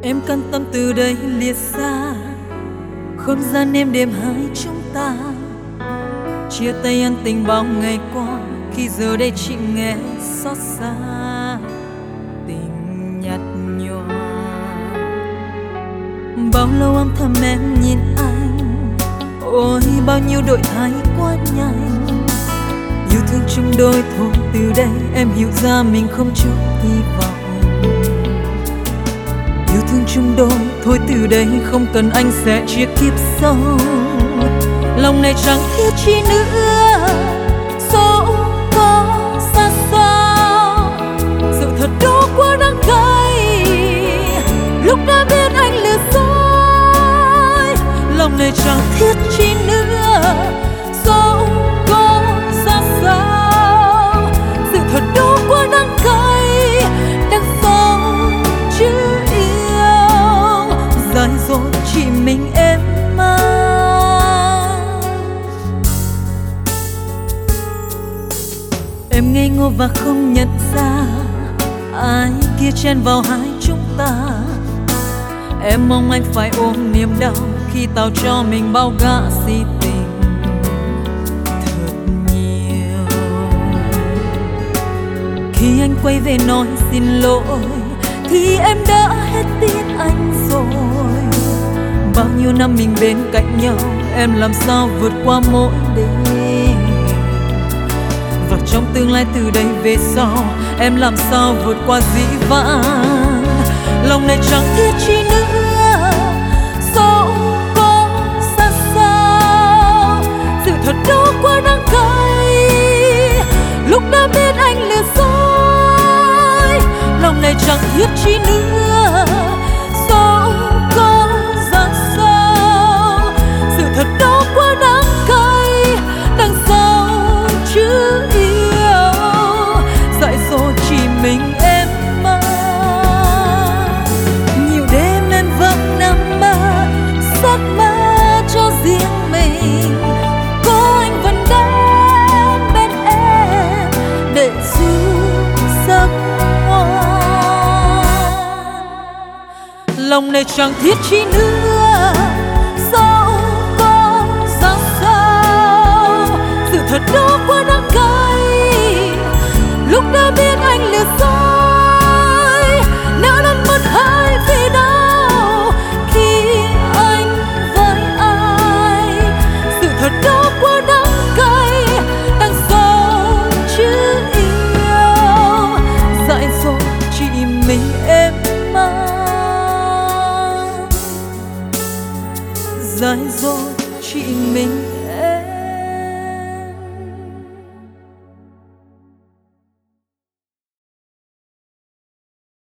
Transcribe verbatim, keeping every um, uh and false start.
Em căn tâm từ đây liệt xa, không gian êm đềm hai chúng ta. Chia tay ân tình bao ngày qua, khi giờ đây chị nghe xót xa. Tình nhạt nhòa, bao lâu âm thầm em nhìn anh. Ôi bao nhiêu đổi thay quá nhanh. Yêu thương chung đôi thôi, từ đây em hiểu ra mình không chút hy vọng. Yêu thương chung đôi thôi, từ đây không cần anh sẽ chia kiếp sau. Lòng này chẳng thiết chi nữa, dẫu có xa xao. Sự thật đó quá đắng cay, lúc đã biết anh lừa dối. Lòng này chẳng thiết chi nữa, dẫu có xa xao. Sự thật đó quá đắng cay, đằng sau chữ yêu dài dột chỉ mình em mang. Em ngây ngô và không nhận ra ai kia chen vào hai chúng ta. Em mong anh phải ôm niềm đau khi tạo cho mình bao gã si tình thật nhiều. Khi anh quay về nói xin lỗi thì em đã hết tin anh rồi. Bao nhiêu năm mình bên cạnh nhau, em làm sao vượt qua mỗi đêm. Và trong tương lai từ đây về sau, em làm sao vượt qua dĩ vãng. Lòng này chẳng thiết chi nữa, dẫu có xa xao. Sự thật đó quá đắng cay, lúc đã biết anh lừa dối. Lòng này chẳng thiết chi nữa, dẫu có ra sao. Sự thật đó quá đắng cay, đằng sau chữ yêu dại dỗ chỉ mình em mang. Nhiều đêm em vẫn nằm mơ, giấc mơ cho riêng mình. Có anh vẫn đến bên em để giữ giấc ngoan. Lòng này chẳng thiết chi nữa, dẫu có ra sao. Sự thật đó quá đắng cay, lúc đã biết anh lừa dối. Nỡ đánh mất hai vì đau khi anh với ai. Sự thật đó quá đắng cay, đằng sau chữ yêu dại dột chỉ mình em mang. Dại dột chỉ mình